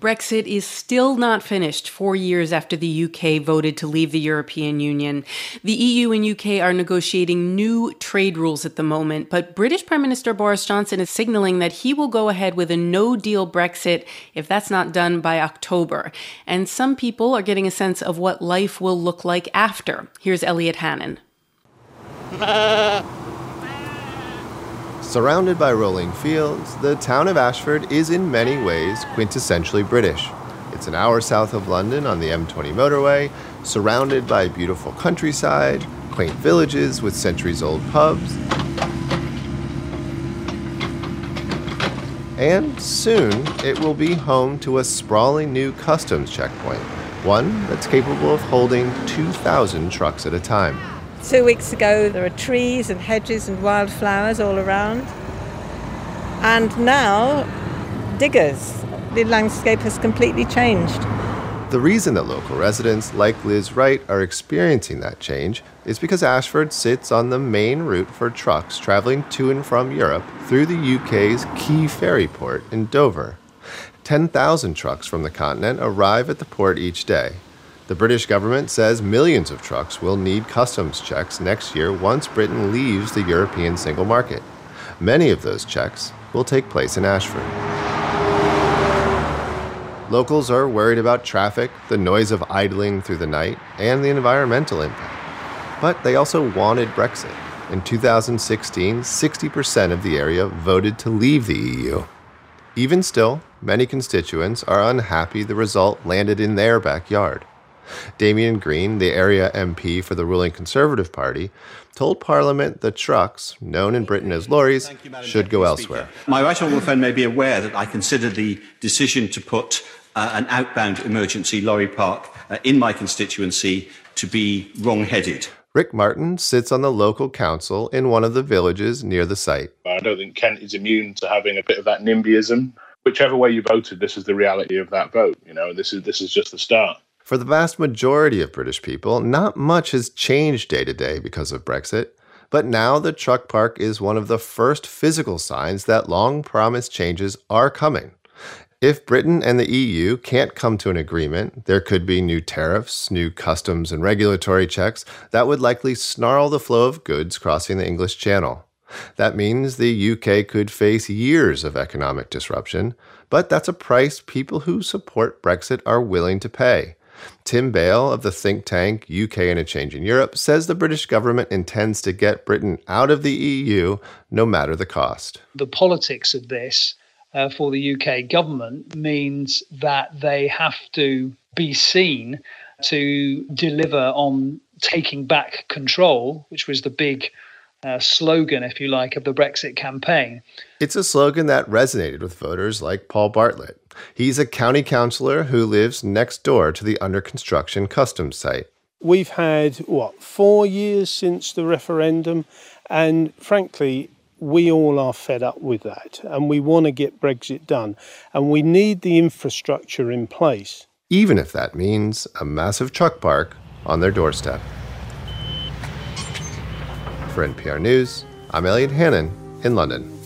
Brexit is still not finished 4 years after the UK voted to leave the European Union. The EU and UK are negotiating new trade rules at the moment, but British Prime Minister Boris Johnson is signaling that he will go ahead with a no-deal Brexit if that's not done by October. And some people are getting a sense of what life will look like after. Here's Elliot Hannon. Surrounded by rolling fields, the town of Ashford is in many ways quintessentially British. It's an hour south of London on the M20 motorway, surrounded by beautiful countryside, quaint villages with centuries-old pubs. And soon, it will be home to a sprawling new customs checkpoint, one that's capable of holding 2,000 trucks at a time. 2 weeks ago, there are trees and hedges and wildflowers all around. And now, diggers. The landscape has completely changed. The reason that local residents like Liz Wright are experiencing that change is because Ashford sits on the main route for trucks traveling to and from Europe through the UK's key ferry port in Dover. 10,000 trucks from the continent arrive at the port each day. The British government says millions of trucks will need customs checks next year once Britain leaves the European single market. Many of those checks will take place in Ashford. Locals are worried about traffic, the noise of idling through the night, and the environmental impact. But they also wanted Brexit. In 2016, 60% of the area voted to leave the EU. Even still, many constituents are unhappy the result landed in their backyard. Damien Green, the area MP for the ruling Conservative Party, told Parliament the trucks, known in Britain as lorries, should go elsewhere. My right honourable friend may be aware that I consider the decision to put an outbound emergency lorry park in my constituency to be wrong-headed. Rick Martin sits on the local council in one of the villages near the site. I don't think Kent is immune to having a bit of that NIMBYism. Whichever way you voted, this is the reality of that vote. This is just the start. For the vast majority of British people, not much has changed day to day because of Brexit. But now the truck park is one of the first physical signs that long-promised changes are coming. If Britain and the EU can't come to an agreement, there could be new tariffs, new customs and regulatory checks that would likely snarl the flow of goods crossing the English Channel. That means the UK could face years of economic disruption, but that's a price people who support Brexit are willing to pay. Tim Bale of the think tank UK and a Change in Europe says the British government intends to get Britain out of the EU no matter the cost. The politics of this for the UK government means that they have to be seen to deliver on taking back control, which was the big slogan, if you like, of the Brexit campaign. It's a slogan that resonated with voters like Paul Bartlett. He's a county councillor who lives next door to the under-construction customs site. We've had, 4 years since the referendum, and frankly, we all are fed up with that, and we want to get Brexit done, and we need the infrastructure in place. Even if that means a massive truck park on their doorstep. For NPR News, I'm Elliot Hannon in London.